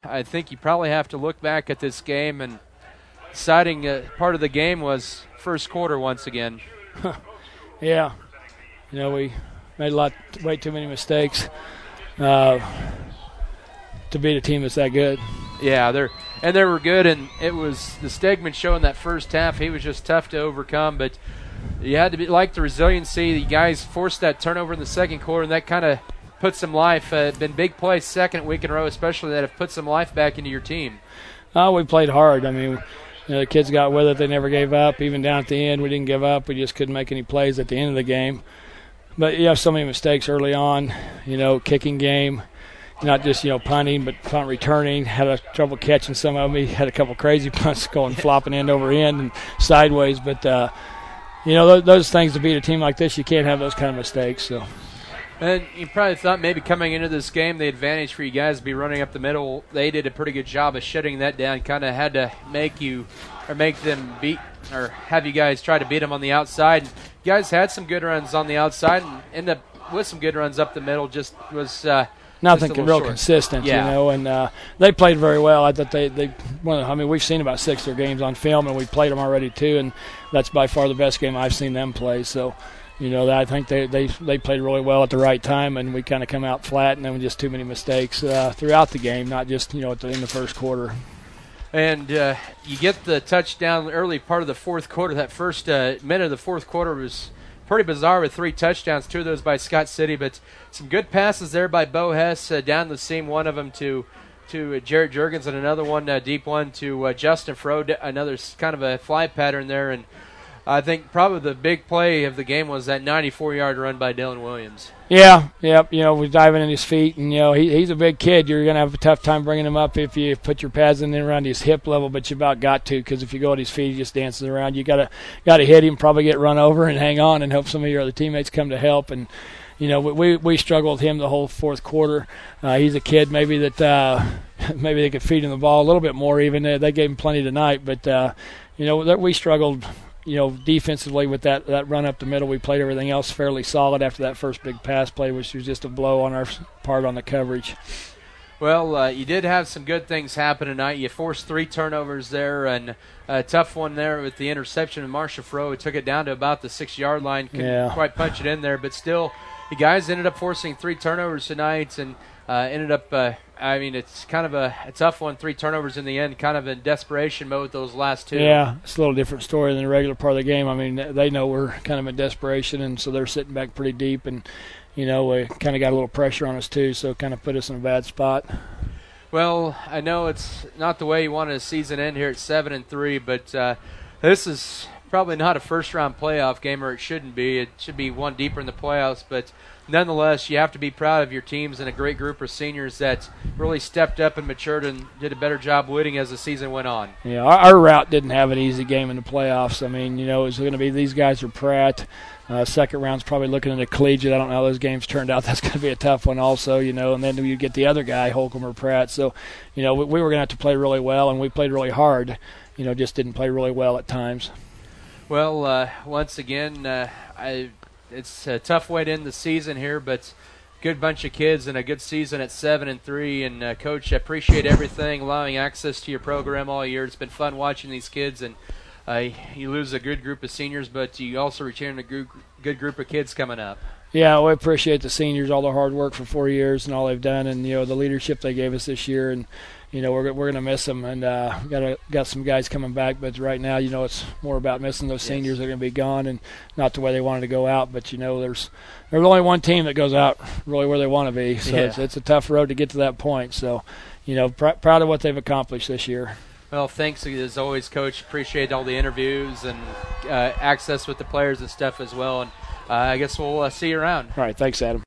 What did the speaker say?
I think you probably have to look back at this game, and deciding part of the game was first quarter once again. Yeah. We made way too many mistakes to beat a team that's that good. Yeah, they were good, and it was the Stegman show in that first half. He was just tough to overcome, but you had to like the resiliency. The guys forced that turnover in the second quarter, and that kind of put some life. Been big plays second week in a row, especially that have put some life back into your team. We played hard. I mean, the kids got with it. They never gave up. Even down at the end, we didn't give up. We just couldn't make any plays at the end of the game. But you have so many mistakes early on, kicking game, not just, punting, but punt returning. Had trouble catching some of them. He had a couple crazy punts going flopping end over end and sideways. But, those things to beat a team like this, you can't have those kind of mistakes. So. And you probably thought maybe coming into this game, the advantage for you guys would be running up the middle. They did a pretty good job of shutting that down. Kind of had to make them beat or have you guys try to beat them on the outside. And you guys had some good runs on the outside and ended up with some good runs up the middle. Just was nothing real consistent, and they played very well. I thought we've seen about 6 of their games on film, and we played them already too, and that's by far the best game I've seen them play. So. I think they played really well at the right time, and we kind of come out flat, and then just too many mistakes throughout the game, not just in the first quarter. And you get the touchdown early part of the fourth quarter. That first minute of the fourth quarter was pretty bizarre with 3 touchdowns, 2 of those by Scott City, but some good passes there by Bo Hess down the seam, one of them to Jarrett Juergens, and another one, deep one to Justin Froh, another kind of a fly pattern there, and I think probably the big play of the game was that 94-yard run by Dylan Williams. Yeah, we're diving in his feet, and he's a big kid. You're going to have a tough time bringing him up if you put your pads in around his hip level, but you about got to, because if you go at his feet, he just dances around. You got to hit him, probably get run over, and hang on, and hope some of your other teammates come to help. And we struggled with him the whole fourth quarter. He's a kid maybe that maybe they could feed him the ball a little bit more. Even they gave him plenty tonight, but we struggled. Defensively with that run up the middle. We played everything else fairly solid after that first big pass play, which was just a blow on our part on the coverage. Well, you did have some good things happen tonight. You forced 3 turnovers there, and a tough one there with the interception of Marsha Froh. It took it down to about the 6-yard line. Couldn't quite punch it in there, but still, you guys ended up forcing 3 turnovers tonight, and ended up, it's kind of a tough one, 3 turnovers in the end, kind of in desperation mode those last 2. Yeah, it's a little different story than the regular part of the game. I mean, they know we're kind of in desperation, and so they're sitting back pretty deep, and, we kind of got a little pressure on us too, so it kind of put us in a bad spot. Well, I know it's not the way you want a season end here at 7-3, but this is probably not a first-round playoff game, or it shouldn't be. It should be one deeper in the playoffs, but nonetheless, you have to be proud of your teams and a great group of seniors that really stepped up and matured and did a better job winning as the season went on. Yeah, our route didn't have an easy game in the playoffs. I mean, it was going to be these guys are Pratt. Second round's probably looking at a collegiate. I don't know how those games turned out. That's going to be a tough one also, and then you get the other guy, Holcomb or Pratt. So, we were going to have to play really well, and we played really hard. Just didn't play really well at times. Well, once again, it's a tough way to end the season here, but good bunch of kids and a good season at 7-3. And Coach, I appreciate everything, allowing access to your program all year. It's been fun watching these kids, and you lose a good group of seniors, but you also return a good group of kids coming up. Yeah, we appreciate the seniors, all their hard work for 4 years and all they've done, and the leadership they gave us this year. And we're going to miss them, and got some guys coming back, but right now, it's more about missing those seniors. They're going to be gone, and not the way they wanted to go out. But there's only one team that goes out really where they want to be, so it's a tough road to get to that point. So, proud of what they've accomplished this year. Well, thanks as always, Coach. Appreciate all the interviews and access with the players and stuff as well. And I guess we'll see you around. All right, thanks, Adam.